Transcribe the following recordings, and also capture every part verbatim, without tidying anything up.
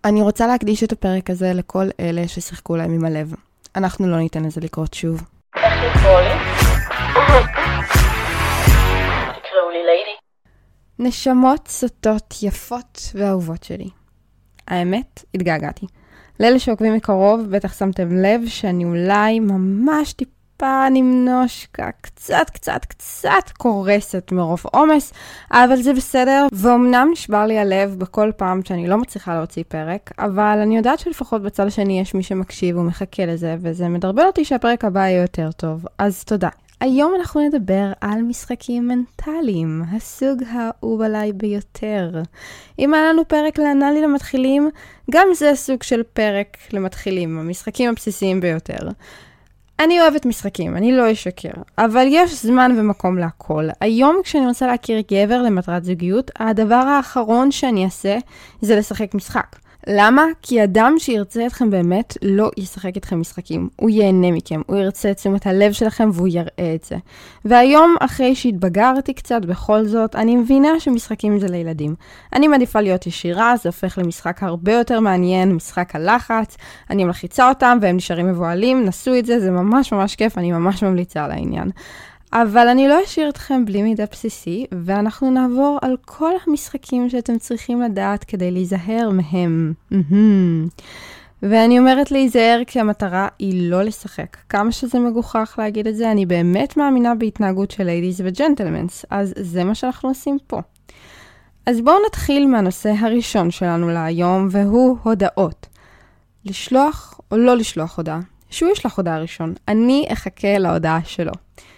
אני רוצה להקדיש את הפרק הזה לכל אלה ששיחקו להם עם הלב. אנחנו לא ניתן לזה לקרות שוב. איך לקרוא לי? תקראו לי ליידי. נשמות סוטות יפות ואהובות שלי. האמת, התגעגעתי. לאלה שעוקבים מקרוב, בטח שמתם לב שאני אולי ממש טיפה נמנושקה, קצת קצת קצת קורסת מרוב עומס, אבל זה בסדר, ואומנם נשבר לי הלב בכל פעם שאני לא מצליחה להוציא פרק, אבל אני יודעת שלפחות בצד השני יש מי שמקשיב ומחכה לזה, וזה מדרבן אותי שהפרק הבא יהיה יותר טוב, אז תודה. היום אנחנו נדבר על משחקים מנטליים, הסוג האהוב עליי ביותר. אם היה לנו פרק לענה לי למתחילים, גם זה סוג של פרק למתחילים, המשחקים הבסיסיים ביותר. אני אוהבת משחקים, אני לא אשקר, אבל יש זמן ומקום להכל. היום כשאני רוצה להכיר גבר למטרת זוגיות, הדבר האחרון שאני אעשה זה לשחק משחק. למה? כי אדם שירצה אתכם באמת לא ישחק אתכם משחקים. הוא ייהנה מכם, הוא ירצה את תשומת הלב שלכם והוא יראה את זה. והיום, אחרי שהתבגרתי קצת בכל זאת, אני מבינה שמשחקים זה לילדים. אני מעדיפה להיות ישירה, זה הופך למשחק הרבה יותר מעניין, משחק הלחץ. אני מלחיצה אותם והם נשארים מבועלים, נסו את זה, זה ממש ממש כיף, אני ממש ממליצה על העניין. אבל אני לא אשאיר אתכם בלי מידע בסיסי, ואנחנו נעבור על כל המשחקים שאתם צריכים לדעת כדי להיזהר מהם. ואני אומרת להיזהר כי המטרה היא לא לשחק. כמה שזה מגוחך להגיד את זה, אני באמת מאמינה בהתנהגות של ליידיז וג'נטלמנס, אז זה מה שאנחנו עושים פה. אז בואו נתחיל מהנושא הראשון שלנו להיום, והוא הודעות. לשלוח או לא לשלוח הודעה? שהוא ישלח הודעה ראשון. אני אחכה להודעה שלו.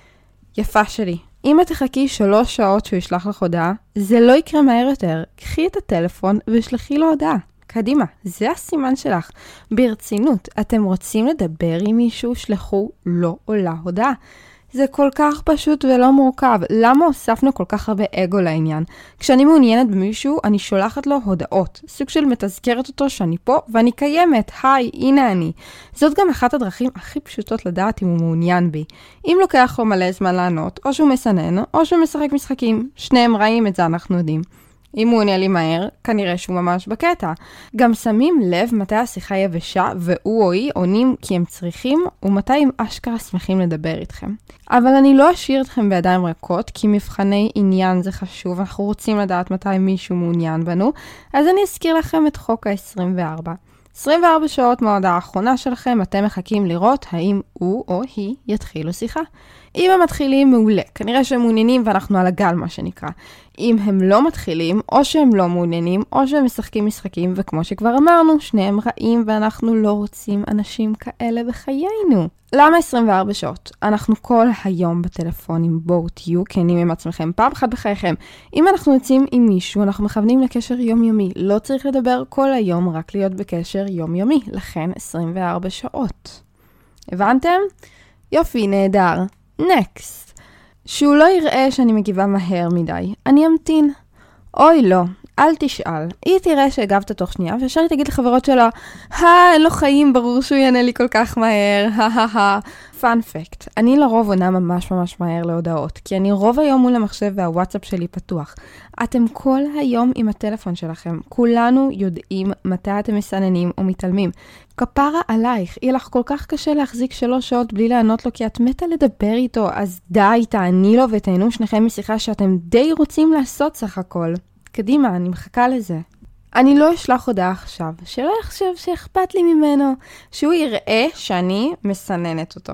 יפה שלי, אם את תחכי שלוש שעות שהוא ישלח לך הודעה, זה לא יקרה מהר יותר. קחי את הטלפון ושלחי לו הודעה. קדימה, זה הסימן שלך. ברצינות, אתם רוצים לדבר עם מישהו, שלחו לו או לה הודעה. זה כל כך פשוט ולא מורכב. למה הוספנו כל כך הרבה אגו לעניין? כשאני מעוניינת במישהו, אני שולחת לו הודעות. סוג של מתזכרת אותו שאני פה ואני קיימת. היי, הנה אני. זאת גם אחת הדרכים הכי פשוטות לדעת אם הוא מעוניין בי. אם לוקח לו מלא זמן לענות, או שהוא מסנן, או שהוא משחק משחקים. שניהם רעים, את זה אנחנו יודעים. אם הוא עונה לי מהר, כנראה שהוא ממש בקטע. גם שמים לב מתי השיחה יבשה, והוא או היא עונים כי הם צריכים, ומתי הם אשכרה שמחים לדבר איתכם. אבל אני לא אשאיר אתכם בידיים ריקות, כי מבחני עניין זה חשוב, אנחנו רוצים לדעת מתי מישהו מעוניין בנו, אז אני אזכיר לכם את חוק ה-עשרים וארבע. עשרים וארבע שעות מההודעה האחרונה שלכם, אתם מחכים לראות האם הוא או היא יתחילו שיחה. אם הם מתחילים, מעולה. כנראה שהם מעוניינים ואנחנו על הגל, מה שנקרא. אם הם לא מתחילים, או שהם לא מעוניינים, או שהם משחקים משחקים, וכמו שכבר אמרנו, שניהם רעים ואנחנו לא רוצים אנשים כאלה בחיינו. למה עשרים וארבע שעות? אנחנו כל היום בטלפונים, בואו תהיו כנים עם עצמכם, פעם אחת בחייכם. אם אנחנו יוצאים עם מישהו, אנחנו מכוונים לקשר יומיומי. לא צריך לדבר כל היום, רק להיות בקשר יומיומי. לכן עשרים וארבע שעות. הבנתם? יופי, נהדר. Next. שהוא לא יראה שאני מגיבה מהר מדי. אני אמתין. אוי לא, אל תשאל. היא תראה שהגבת תוך שנייה, וישר היא תגיד לחברות שלו, הא, אין לו חיים, ברור שהוא יענה לי כל כך מהר, הא. פאנ פקט, אני לרוב עונה ממש ממש מהר להודעות, כי אני רוב היום מול המחשב והוואטסאפ שלי פתוח. אתם כל היום עם הטלפון שלכם. כולנו יודעים מתי אתם מסננים או מתעלמים. כפרה עלייך, יהיה לך כל כך קשה להחזיק שלוש שעות בלי לענות לו, כי את מתה לדבר איתו, אז די, תעני לו ותהנו שניכם משיחה שאתם די רוצים לעשות סך הכל. קדימה, אני מחכה לזה. אני לא אשלח הודעה עכשיו, שלא יחשב שאכפת לי ממנו, שהוא יראה שאני מסננת אותו.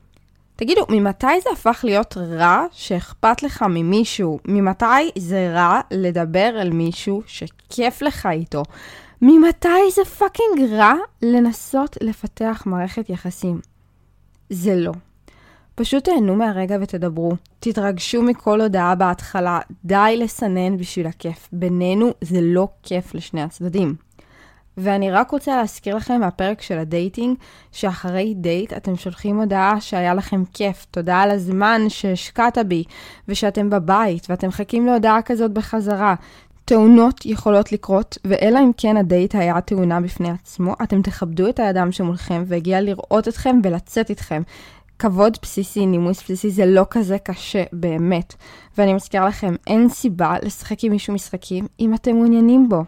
תגידו, ממתי זה הפך להיות רע שאכפת לך ממישהו? ממתי זה רע לדבר על מישהו שכיף לך איתו? ממתי זה פאקינג רע לנסות לפתח מערכת יחסים? זה לא. פשוט תהנו מהרגע ותדברו. תתרגשו מכל הודעה בהתחלה. די לסנן בשביל הכיף. בינינו זה לא כיף לשני הצדדים. ואני רק רוצה להזכיר לכם מהפרק של הדייטינג, שאחרי דייט אתם שולחים הודעה שהיה לכם כיף. תודה על הזמן שהשקעת בי, ושאתם בבית, ואתם מחכים להודעה כזאת בחזרה. תאונות יכולות לקרות, ואלא אם כן הדייט היה תאונה בפני עצמו, אתם תכבדו את האדם שמולכם, והגיע לראות אתכם ולצאת איתכם. כבוד בסיסי, נימוס בסיסי, זה לא כזה קשה, באמת. ואני מזכיר לכם, אין סיבה לשחק עם מישהו משחקים אם אתם מעוניינים בו.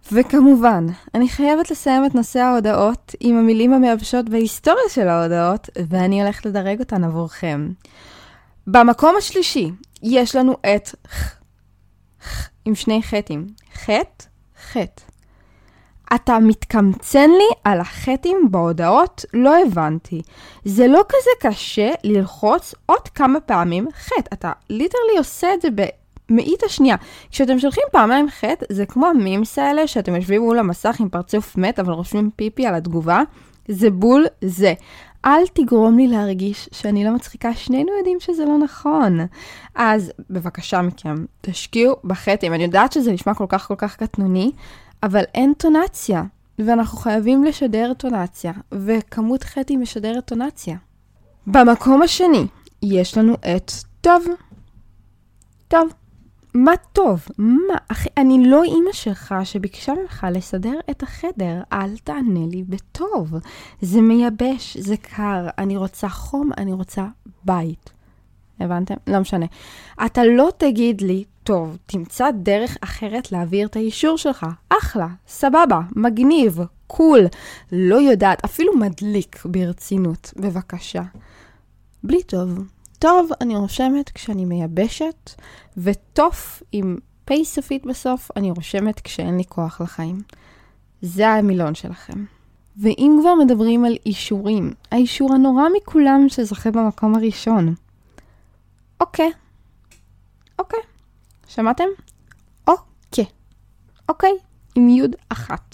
וכמובן, אני חייבת לסיים את נושא ההודעות עם המילים המייבשות בהיסטוריה של ההודעות, ואני הולכת לדרג אותן עבורכם. במקום השלישי, יש לנו את ח, ח, עם שני חטים. חט, חט. אתה מתקמצן לי על החטים בהודעות? לא הבנתי. זה לא כזה קשה ללחוץ עוד כמה פעמים חט. אתה ליטרלי עושה את זה במאית השנייה. כשאתם שולחים פעמיים חט, זה כמו המימס האלה שאתם יושבים מול המסך עם פרצוף מת, אבל רושמים פיפי על התגובה. זה בול זה. אל תגרום לי להרגיש שאני לא מצחיקה, שנינו יודעים שזה לא נכון. אז בבקשה מכם, תשקיעו בחטים. אני יודעת שזה נשמע כל כך כל כך קטנוני, אבל אין טונציה, ואנחנו חייבים לשדר טונציה, וכמות חטים משדרת טונציה. במקום השני, יש לנו את טוב. טוב. מה טוב? מה? אחי, אני לא אימא שלך שביקשה ממך לסדר את החדר. אל תענה לי בטוב. זה מייבש, זה קר, אני רוצה חום, אני רוצה בית. הבנתם? לא משנה. אתה לא תגיד לי, טוב, תמצא דרך אחרת להעביר את האישור שלך. אחלה, סבבה, מגניב, קול. לא יודעת, אפילו מדליק ברצינות. בבקשה. בלי טוב. טוב, אני רושמת כשאני מייבשת, וטוף עם פי סופית בסוף, אני רושמת כשאין לי כוח לחיים. זה המילון שלכם. ואם כבר מדברים על אישורים, האישור הנורא מכולם שזוכה במקום הראשון. אוקיי. אוקיי. שמעתם? אוקיי. אוקיי. עם יוד אחת.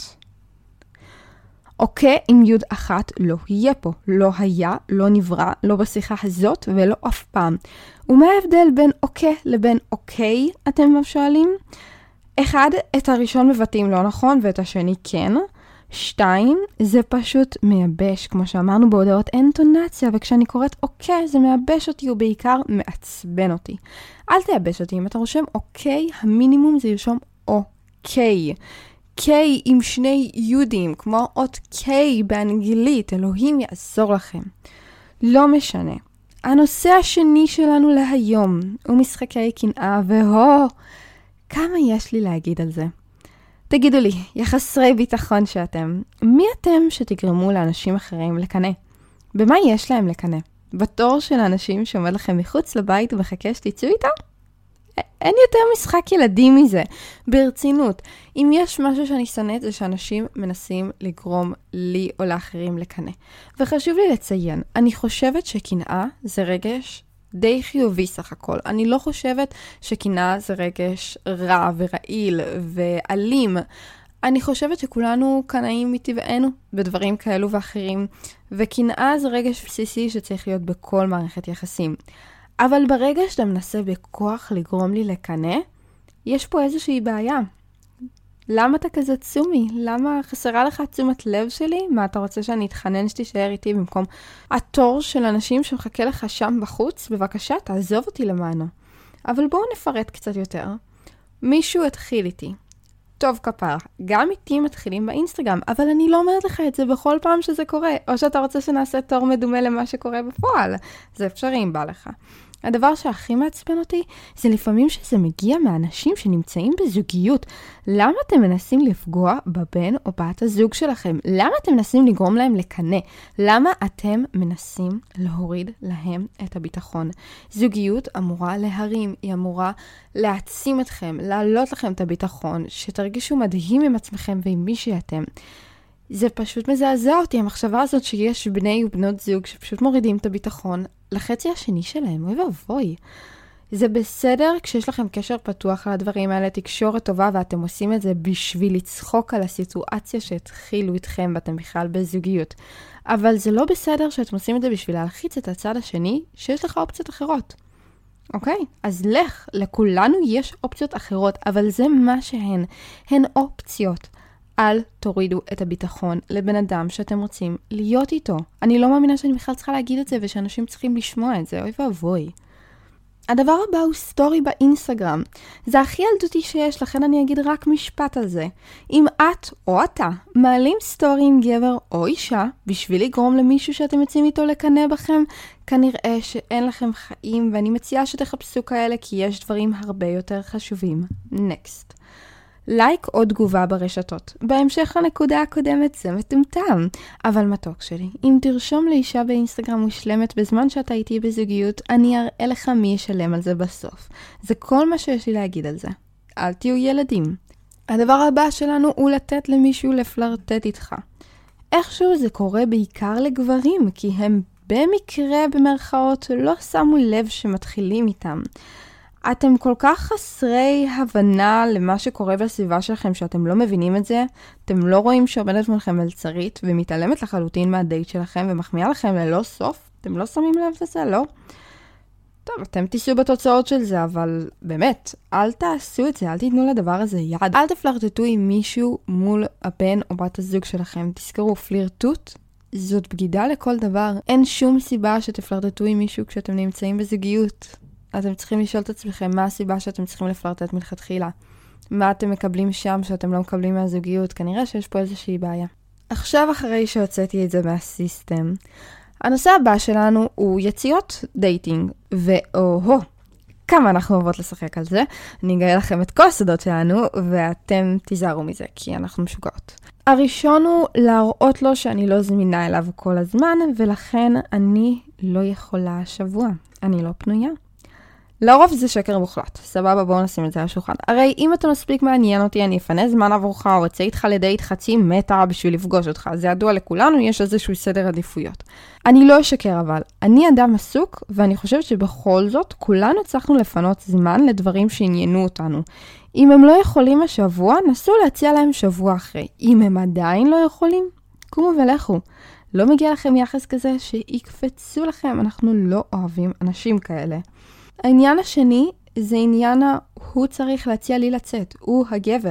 אוקיי, עם יוד אחת לא יהיה פה. לא היה, לא נברא, לא בשיחה הזאת ולא אף פעם. ומה ההבדל בין אוקיי לבין אוקיי, אתם שואלים? אחד, את הראשון מבטאים לא נכון ואת השני כן. שתיים, זה פשוט מייבש. כמו שאמרנו בהודעות, אין טונציה, וכשאני קוראת אוקיי, זה מייבש אותי ובעיקר מעצבן אותי. אל תייבש אותי. אם אתה רושם אוקיי, המינימום זה לרשום אוקיי. K עם שני יודים, כמו אות K באנגלית. אלוהים יעזור לכם. לא משנה. הנושא השני שלנו להיום הוא משחקי קנאה, והו, כמה יש לי להגיד על זה. תגידו לי, יחסרי ביטחון שאתם, מי אתם שתגרמו לאנשים אחרים לקנא? במה יש להם לקנא? בתור של האנשים שעומד לכם מחוץ לבית ומחכה שתצאו איתם? אין יותר משחק ילדים מזה, ברצינות. אם יש משהו שאני שונאת זה שאנשים מנסים לגרום לי או לאחרים לקנא. וחשוב לי לציין, אני חושבת שקנאה זה רגש די חיובי סך הכל. אני לא חושבת שקנאה זה רגש רע ורעיל ואלים. אני חושבת שכולנו קנאים מטבענו בדברים כאלו ואחרים, וקנאה זה רגש בסיסי שצריך להיות בכל מערכת יחסים. אבל ברגע שאתה מנסה בכוח לגרום לי לקנא, יש פה איזושהי בעיה. למה אתה כזה צומי? למה חסרה לך תשומת לב שלי? מה, אתה רוצה שאני אתחנן שתישאר איתי במקום התור של אנשים שמחכה לך שם בחוץ? בבקשה, תעזוב אותי למענו. אבל בואו נפרט קצת יותר. מישהו התחיל איתי. טוב כפר, גם איתי מתחילים באינסטגרם, אבל אני לא אומרת לך את זה בכל פעם שזה קורה, או שאתה רוצה שנעשה תור מדומה למה שקורה בפועל. זה אפשרי אם בא לך. הדבר שהכי מעצבן אותי, זה לפעמים שזה מגיע מאנשים שנמצאים בזוגיות. למה אתם מנסים לפגוע בבן או בת הזוג שלכם? למה אתם מנסים לגרום להם לקנא? למה אתם מנסים להוריד להם את הביטחון? זוגיות אמורה להרים, היא אמורה להעצים אתכם, להעלות לכם את הביטחון, שתרגישו מדהים עם עצמכם ועם מי שאתם. זה פשוט מזעזע אותי, המחשבה הזאת שיש בני ובנות זוג שפשוט מורידים את הביטחון לחצי השני שלהם. אוי ואבוי. זה בסדר כשיש לכם קשר פתוח על הדברים האלה, תקשורת טובה, ואתם עושים את זה בשביל לצחוק על הסיטואציה שהתחילו איתכם ואתם בכלל בזוגיות. אבל זה לא בסדר שאתם עושים את זה בשביל להלחיץ את הצד השני שיש לך אופציות אחרות. אוקיי? אז לך, לכולנו יש אופציות אחרות, אבל זה מה שהן. הן אופציות. אל תורידו את הביטחון לבן אדם שאתם רוצים להיות איתו. אני לא מאמינה שאני בכלל צריכה להגיד את זה, ושאנשים צריכים לשמוע את זה. אוי ואבוי. הדבר הבא הוא סטורי באינסטגרם. זה הכי ילדותי שיש, לכן אני אגיד רק משפט על זה. אם את או אתה מעלים סטורי עם גבר או אישה, בשביל לגרום למישהו שאתם יוצאים איתו לקנא בכם, כנראה שאין לכם חיים, ואני מציעה שתחפשו כאלה, כי יש דברים הרבה יותר חשובים. נקסט. לייק או תגובה ברשתות. בהמשך הנקודה הקודמת זה מטומטם. אבל מתוק שלי, אם תרשום לאישה באינסטגרם מושלמת בזמן שאתה איתי בזוגיות, אני אראה לך מי ישלם על זה בסוף. זה כל מה שיש לי להגיד על זה. אל תהיו ילדים. הדבר הבא שלנו הוא לתת למישהו לפלרטט איתך. איכשהו זה קורה בעיקר לגברים, כי הם במקרה במרכאות לא שמו לב שמתחילים איתם. אתם כל כך חסרי הבנה למה שקורה בסביבה שלכם שאתם לא מבינים את זה, אתם לא רואים שעומדת מולכם מלצרית ומתעלמת לחלוטין מהדייט שלכם ומחמיאה לכם ללא סוף, אתם לא שמים לב לזה, לא? טוב, אתם תיסעו בתוצאות של זה, אבל באמת, אל תעשו את זה, אל תיתנו לדבר הזה יד. אל תפלרטטו עם מישהו מול הבן או בת הזוג שלכם. תזכרו, פלירטוט זאת בגידה לכל דבר. אין שום סיבה שתפלרטטו עם מישהו כשאתם נמצאים בזוגיות. אתם צריכים לשאול את עצמכם מה הסיבה שאתם צריכים לפלרטט מלכתחילה. מה אתם מקבלים שם שאתם לא מקבלים מהזוגיות? כנראה שיש פה איזושהי בעיה. עכשיו, אחרי שהוצאתי את זה מהסיסטם, הנושא הבא שלנו הוא יציאות דייטינג, ואוהו, כמה אנחנו אוהבות לשחק על זה. אני אגלה לכם את כל הסודות שלנו, ואתם תיזהרו מזה, כי אנחנו משוגעות. הראשון הוא להראות לו שאני לא זמינה אליו כל הזמן, ולכן אני לא יכולה השבוע. אני לא פנויה. לרוב זה שקר מוחלט. סבבה, בואו נשים את זה על השולחן. הרי אם אתה מספיק מעניין אותי, אני אפנה זמן עבורך, או אצא איתך לדייט חצי מטר בשביל לפגוש אותך. זה ידוע לכולנו, יש איזשהו סדר עדיפויות. אני לא אשקר אבל. אני אדם עסוק, ואני חושבת שבכל זאת, כולנו צריכנו לפנות זמן לדברים שעניינו אותנו. אם הם לא יכולים השבוע, נסו להציע להם שבוע אחרי. אם הם עדיין לא יכולים, קומו ולכו. לא מגיע לכם יחס כזה שיקפצו לכם. אנחנו לא אוהבים אנשים כאלה. העניין השני זה עניין הוא צריך להציע לי לצאת, הוא הגבר.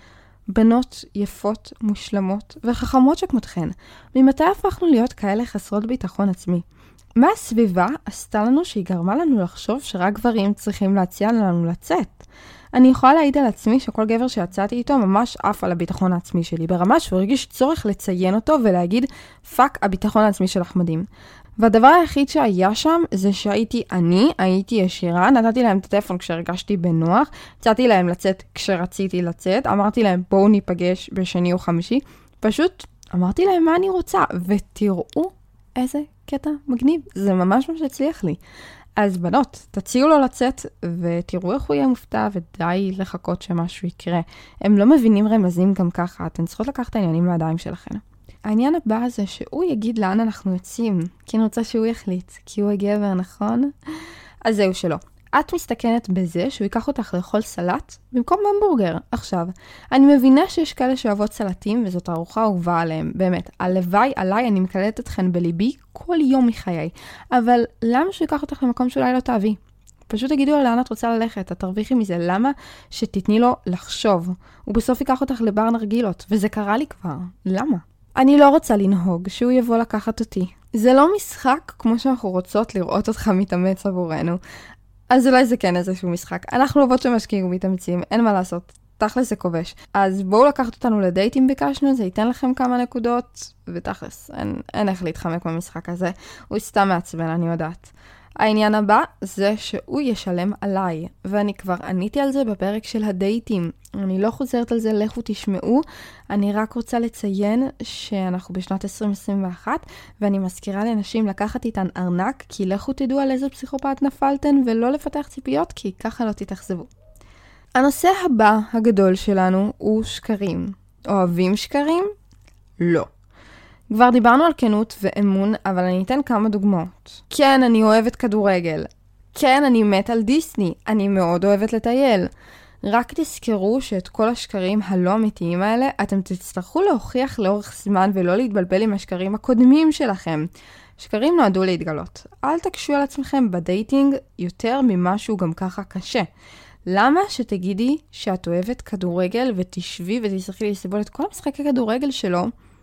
בנות יפות, מושלמות וחכמות שכמותכן. ממתי הפכנו להיות כאלה חסרות ביטחון עצמי? מה הסביבה עשתה לנו שהיא גרמה לנו לחשוב שרק גברים צריכים להציע לנו לצאת? אני יכולה להעיד על עצמי שכל גבר שיצאתי איתו ממש עף על הביטחון העצמי שלי, ברמה שהוא הרגיש צורך לציין אותו ולהגיד, פאק, הביטחון העצמי שלך מדהים. והדבר היחיד שהיה שם זה שהייתי אני, הייתי ישירה, נתתי להם את הטלפון כשהרגשתי בנוח, הצעתי להם לצאת כשרציתי לצאת, אמרתי להם בואו ניפגש בשני או חמישי, פשוט אמרתי להם מה אני רוצה, ותראו איזה קטע מגניב, זה ממש מה שהצליח לי. אז בנות, תציעו לו לצאת ותראו איך הוא יהיה מופתע ודי לחכות שמשהו יקרה. הם לא מבינים רמזים גם ככה, אתן צריכות לקחת את העניינים לידיים שלכם. העניין הבא זה שהוא יגיד לאן אנחנו יוצאים, כי אני רוצה שהוא יחליט, כי הוא הגבר, נכון? אז זהו שלא. את מסתכנת בזה שהוא ייקח אותך לאכול סלט במקום המבורגר. עכשיו, אני מבינה שיש כאלה שאוהבות סלטים וזאת ארוחה אהובה עליהם. באמת, הלוואי עליי אני מקלטת אתכן בליבי כל יום מחיי. אבל למה שהוא ייקח אותך למקום שאולי לא תאהבי? פשוט תגידו לו לאן את רוצה ללכת, את תרוויחי מזה. למה שתתני לו לחשוב? הוא בסוף ייקח אותך לבר נרגילות, וזה קרה לי כבר. למה? אני לא רוצה לנהוג שהוא יבוא לקחת אותי. זה לא משחק כמו שאנחנו רוצות לראות אותך מתאמץ עבורנו. אז אולי זה כן איזשהו משחק. אנחנו אוהבות שמשקיעים ומתאמצים, אין מה לעשות. תכלס זה כובש. אז בואו לקחת אותנו לדייט אם ביקשנו, זה ייתן לכם כמה נקודות, ותכלס, אין, אין איך להתחמק במשחק הזה. הוא סתם מעצבן, אני יודעת. העניין הבא זה שהוא ישלם עליי, ואני כבר עניתי על זה בפרק של הדייטים. אני לא חוזרת על זה, לכו תשמעו. אני רק רוצה לציין שאנחנו בשנת עשרים עשרים ואחת, ואני מזכירה לנשים לקחת איתן ארנק, כי לכו תדעו על איזה פסיכופת נפלתן, ולא לפתח ציפיות, כי ככה לא תתאכזבו. הנושא הבא הגדול שלנו הוא שקרים. אוהבים שקרים? לא. כבר דיברנו על כנות ואמון, אבל אני אתן כמה דוגמאות. כן, אני אוהבת כדורגל. כן, אני מת על דיסני. אני מאוד אוהבת לטייל. רק תזכרו שאת כל השקרים הלא אמיתיים האלה, אתם תצטרכו להוכיח לאורך זמן ולא להתבלבל עם השקרים הקודמים שלכם. שקרים נועדו להתגלות. אל תקשו על עצמכם בדייטינג יותר ממשהו גם ככה קשה. למה שתגידי שאת אוהבת כדורגל ותשבי ותצטרכי לסבול את כל המשחקי כדורגל שלו,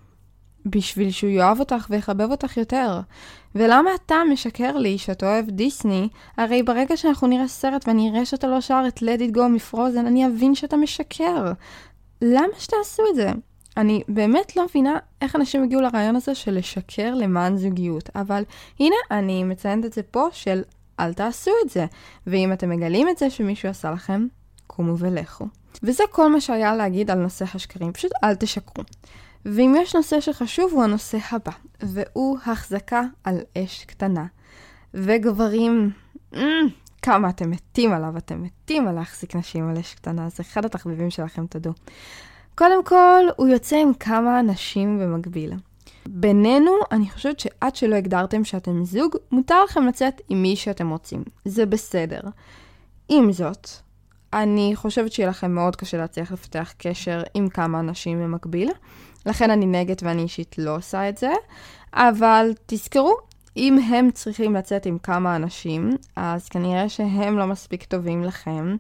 בשביל שהוא יאהב אותך ויחבב אותך יותר? ולמה אתה משקר לי שאת אוהב דיסני? הרי ברגע שאנחנו נראה סרט ואני אראה שאתה לא שר את Let It Go מפרוזן, אני אבין שאתה משקר. למה שתעשו את זה? אני באמת לא מבינה איך אנשים הגיעו לרעיון הזה של לשקר למען זוגיות. אבל הנה, אני מציינת את זה פה של אל תעשו את זה. ואם אתם מגלים את זה שמישהו עשה לכם, קומו ולכו. וזה כל מה שהיה להגיד על נושא השקרים, פשוט אל תשקרו. ואם יש נושא שחשוב הוא הנושא הבא, והוא החזקה על אש קטנה. וגברים, כמה אתם מתים עליו, אתם מתים על להחזיק נשים על אש קטנה, זה אחד התחביבים שלכם, תדעו. קודם כל, הוא יוצא עם כמה נשים במקביל. בינינו, אני חושבת שעד שלא הגדרתם שאתם זוג, מותר לכם לצאת עם מי שאתם רוצים. זה בסדר. עם זאת, אני חושבת שיהיה לכם מאוד קשה להצליח לפתח קשר עם כמה אנשים במקביל. לכן אני נגד ואני אישית לא עושה את זה. אבל תזכרו, אם הם צריכים לצאת עם כמה אנשים, אז כנראה שהם לא מספיק טובים לכם.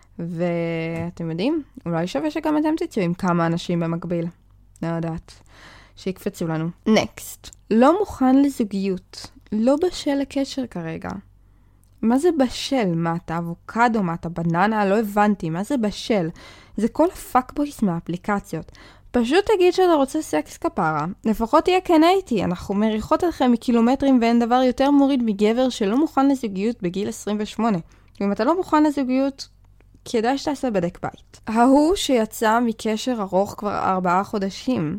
ואתם יודעים, אולי שווה שגם אתם תצאו עם כמה אנשים במקביל. לא יודעת. שיקפצו לנו. Next. לא מוכן לזוגיות. לא בשל לקשר כרגע. מה זה בשל? מה, אתה אבוקדו? מה, אתה בננה? לא הבנתי. מה זה בשל? זה כל הפאקבויס מהאפליקציות. פשוט תגיד שאתה רוצה סקס כפרה. לפחות תהיה כן איתי. אנחנו מריחות אתכם מקילומטרים ואין דבר יותר מוריד מגבר שלא מוכן לזוגיות בגיל עשרים ושמונה. אם אתה לא מוכן לזוגיות, כדאי שתעשה בדק בית. ההוא שיצא מקשר ארוך כבר ארבעה חודשים.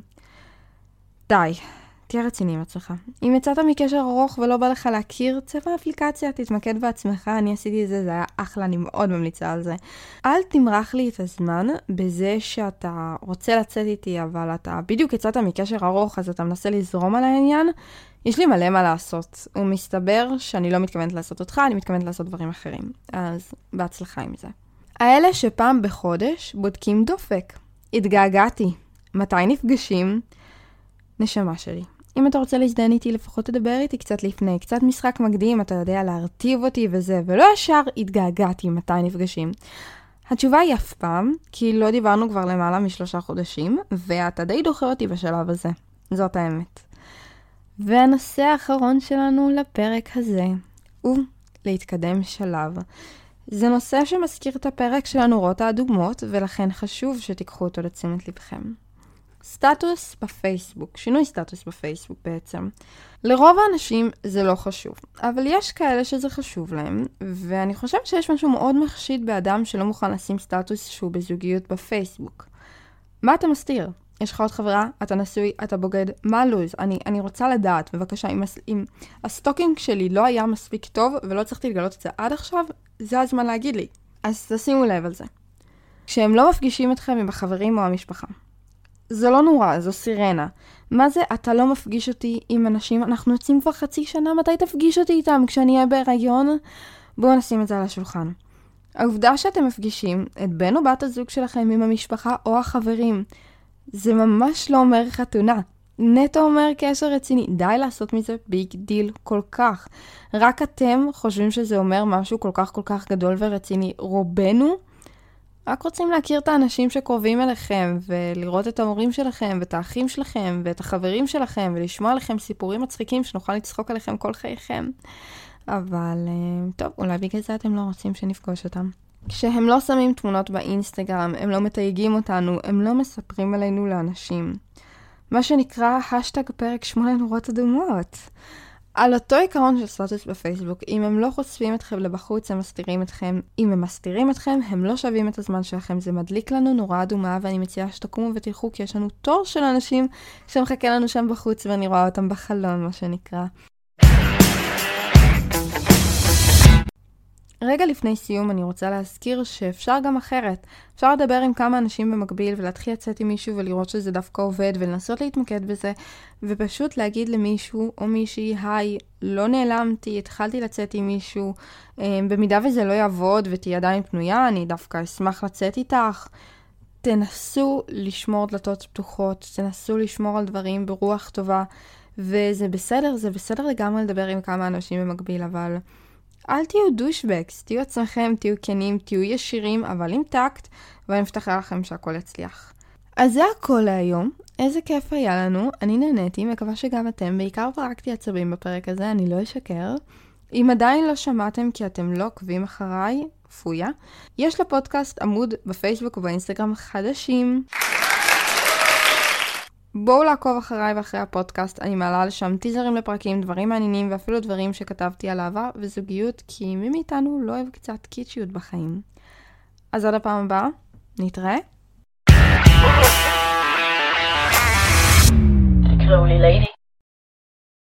די, תהיה רציני עם עצמך. אם יצאת מקשר ארוך ולא בא לך להכיר, צא באפליקציה, תתמקד בעצמך, אני עשיתי את זה, זה היה אחלה, אני מאוד ממליצה על זה. אל תמרח לי את הזמן בזה שאתה רוצה לצאת איתי, אבל אתה בדיוק יצאת מקשר ארוך, אז אתה מנסה לזרום על העניין. יש לי מלא מה לעשות. הוא מסתבר שאני לא מתכוונת לעשות אותך, אני מתכוונת לעשות דברים אחרים. אז בהצלחה עם זה. האלה שפעם בחודש בודקים דופק. התגעגעתי. מתי נפגשים? נשמה שלי. אם אתה רוצה להזדהן איתי, לפחות תדבר איתי קצת לפני, קצת משחק מקדים, אתה יודע להרטיב אותי וזה, ולא ישר התגעגעתי מתי נפגשים. התשובה היא אף פעם, כי לא דיברנו כבר למעלה משלושה חודשים, ואתה די דוחה אותי בשלב הזה. זאת האמת. והנושא האחרון שלנו לפרק הזה, הוא להתקדם שלב. זה נושא שמזכיר את הפרק של הנורות האדומות, ולכן חשוב שתיקחו אותו לתשומת לבכם. סטטוס בפייסבוק, שינוי סטטוס בפייסבוק בעצם. לרוב האנשים זה לא חשוב, אבל יש כאלה שזה חשוב להם, ואני חושבת שיש משהו מאוד מחשיד באדם שלא מוכן לשים סטטוס שהוא בזוגיות בפייסבוק. מה אתה מסתיר? יש לך עוד חברה? אתה נשוי? אתה בוגד? מה הלוז? אני, אני רוצה לדעת, בבקשה, אם, אם הסטוקינג שלי לא היה מספיק טוב ולא צריכתי לגלות את זה עד עכשיו, זה הזמן להגיד לי. אז תשימו לב על זה. כשהם לא מפגישים אתכם עם החברים או המשפחה. זה לא נורא, זו סירנה. מה זה, אתה לא מפגיש אותי עם אנשים? אנחנו יוצאים כבר חצי שנה, מתי תפגיש אותי איתם? כשאני אהיה בהיריון? בואו נשים את זה על השולחן. העובדה שאתם מפגישים את בן או בת הזוג שלכם עם המשפחה או החברים, זה ממש לא אומר חתונה. נטו אומר קשר רציני. די לעשות מזה ביג דיל כל כך. רק אתם חושבים שזה אומר משהו כל כך כל כך גדול ורציני. רובנו רק רוצים להכיר את האנשים שקרובים אליכם, ולראות את ההורים שלכם, ואת האחים שלכם, ואת החברים שלכם, ולשמוע עליכם סיפורים מצחיקים שנוכל לצחוק עליכם כל חייכם. אבל טוב, אולי בגלל זה אתם לא רוצים שנפגוש אותם. כשהם לא שמים תמונות באינסטגרם, הם לא מתייגים אותנו, הם לא מספרים עלינו לאנשים. מה שנקרא השטג פרק שמונה נורות אדומות. על אותו עיקרון של סטטוס בפייסבוק, אם הם לא חושפים אתכם לבחוץ, הם מסתירים אתכם. אם הם מסתירים אתכם, הם לא שווים את הזמן שלכם. זה מדליק לנו נורה אדומה, ואני מציעה שתקומו ותלכו, כי יש לנו תור של אנשים שמחכה לנו שם בחוץ, ואני רואה אותם בחלון, מה שנקרא. רגע לפני סיום אני רוצה להזכיר שאפשר גם אחרת. אפשר לדבר עם כמה אנשים במקביל ולהתחיל לצאת עם מישהו ולראות שזה דווקא עובד ולנסות להתמקד בזה ופשוט להגיד למישהו או מישהי, היי, לא נעלמתי, התחלתי לצאת עם מישהו, במידה וזה לא יעבוד ותהיה עדיין פנויה, אני דווקא אשמח לצאת איתך. תנסו לשמור דלתות פתוחות, תנסו לשמור על דברים ברוח טובה וזה בסדר, זה בסדר לגמרי לדבר עם כמה אנשים במקביל, אבל אל תהיו דושבקס, תהיו עצמכם, תהיו כנים, תהיו ישירים, אבל עם טקט, ואני מבטחה לכם שהכל יצליח. אז זה הכל להיום, איזה כיף היה לנו, אני נהניתי, מקווה שגם אתם, בעיקר פרקתי עצבים בפרק הזה, אני לא אשקר. אם עדיין לא שמעתם כי אתם לא עוקבים אחריי, פויה, יש לפודקאסט עמוד בפייסבוק ובאינסטגרם חדשים. בואו לעקוב אחריי ואחרי הפודקאסט, אני מעלה לשם טיזרים לפרקים, דברים מעניינים ואפילו דברים שכתבתי על אהבה וזוגיות, כי מי מאיתנו לא אוהב קצת קיצ'יות בחיים. אז עד הפעם הבאה, נתראה. תקראו לי ליידי.